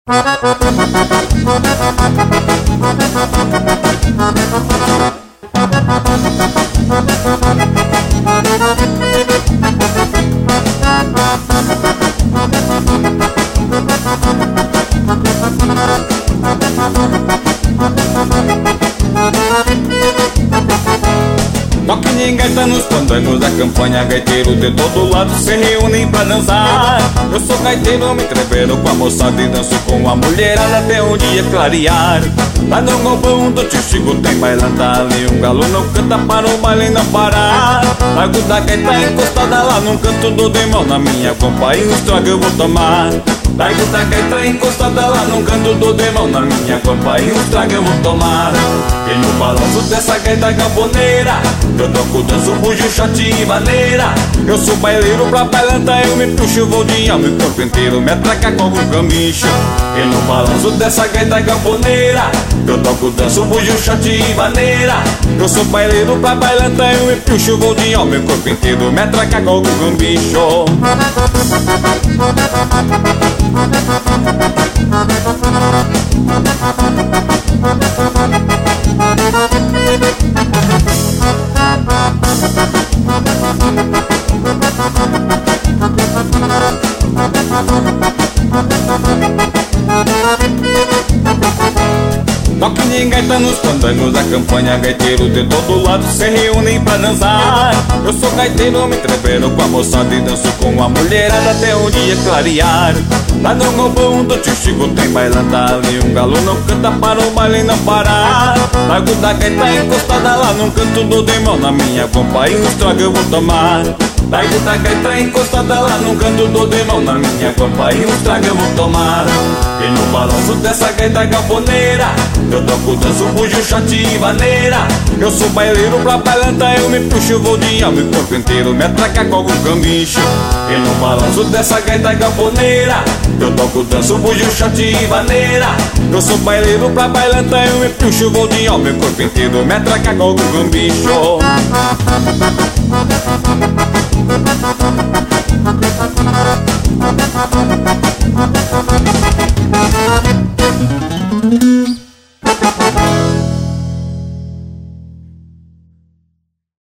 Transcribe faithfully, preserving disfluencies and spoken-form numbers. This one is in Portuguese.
Toque de gaita nos fandangos da campanha, gaiteiro de todo lado se reúnem pra dançar. Eu sou gaiteiro, me entreveiro com a moçada e danço com a mulherada até o dia clarear. Lá no galpão do tio Chico tem bailanta, ali um galo não canta para o baile não parar. Largo da gaita encostada lá num canto do demão, na minha companhia um estrago eu vou tomar. Largo da gaita encostada lá num canto do demão, na minha companhia um estrago eu vou tomar. E no balanço dessa gaita gamboneira eu toco, danço, bujo, shot e maneira. Eu sou baileiro pra bailanta, eu me puxo, vou de alma e corpo inteiro me atraca com o camicho. E no balanço dessa gaita gamboneira eu toco, danço, bujo, shot e maneira. Eu sou baileiro pra bailanta, eu me puxo, vou de alma e corpo inteiro me atraca com o camicho. Toque de gaita nos fandangos da campanha, gaiteiro de todo lado se reúnem pra dançar. Eu sou gaiteiro, me entreveiro com a moçada e danço com a mulherada até o dia clarear. Lá no galpão do tio Chico tem bailanta, ali um galo não canta para o baile não parar. Largo da gaita encostada lá num canto do demão, na minha companhia um estrago eu vou tomar. Largo da gaita encostada lá num canto do demão, na minha companhia um estrago eu vou tomar. E no balanço dessa gaita gamboneira eu toco, danço, bujo, shot e maneira. Eu sou baileiro pra bailanta, eu me puxo, vou de alma e corpo inteiro me atraca com o camicho. E no balanço dessa gaita gamboneira eu toco, danço, bujo, shot e maneira. Eu sou baileiro pra bailanta, eu me puxo, vou de alma e corpo inteiro me atraca com o camicho. Thank you.